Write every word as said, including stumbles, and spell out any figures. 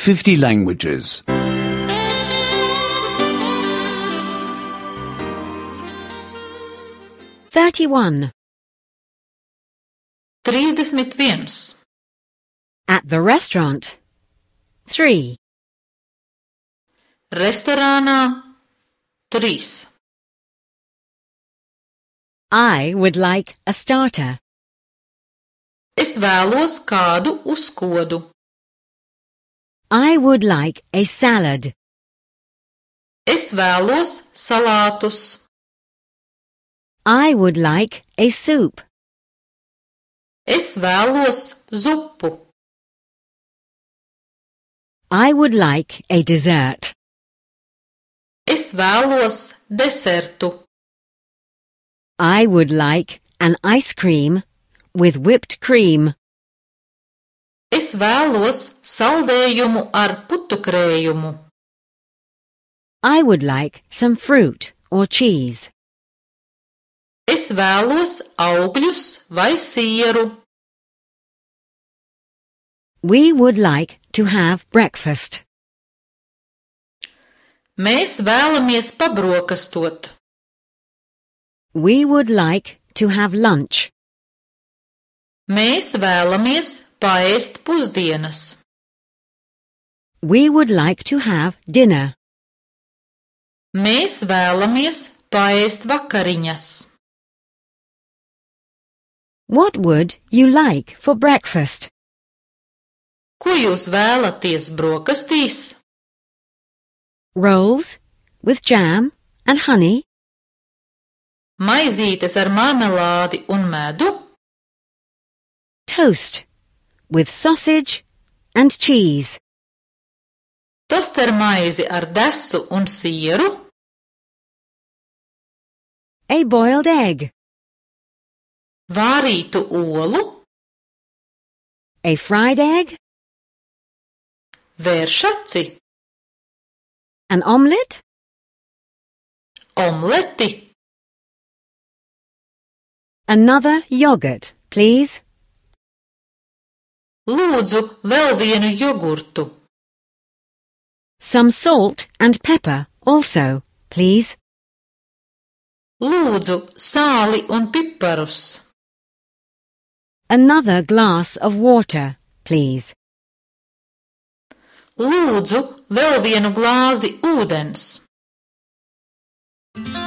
fifty languages. thirty-one. Trīsdesmit viens. At the restaurant. Three. Restorānā. Trīs. I would like a starter. Es vēlos kādu uzkodu. I would like a salad. Es vēlos salātus. I would like a soup. Es vēlos zupu. I would like a dessert. Es vēlos desertu. I would like an ice cream with whipped cream. Es vēlos saldējumu ar putukrējumu. I would like some fruit or cheese. Es vēlos augļus vai sieru. We would like to have breakfast. Mēs vēlamies pabrokastot. We would like to have lunch. Mēs vēlamies paēst pusdienas. We would like to have dinner. Mēs vēlamies paēst vakariņas. What would you like for breakfast? Ko jūs vēlaties brokastīs? Rolls with jam and honey. Maizītes ar marmelādi un medu. Toast with sausage and cheese. Tostermaizi ar desu un sieru. A boiled egg. Vārītu olu. A fried egg. Vēršaci. An omelette. Omleti. Another yogurt, please. Lūdzu, vēl vienu jogurtu. Some salt and pepper also, please. Lūdzu, sāli un piparus. Another glass of water, please. Lūdzu, vēl vienu glāzi ūdens.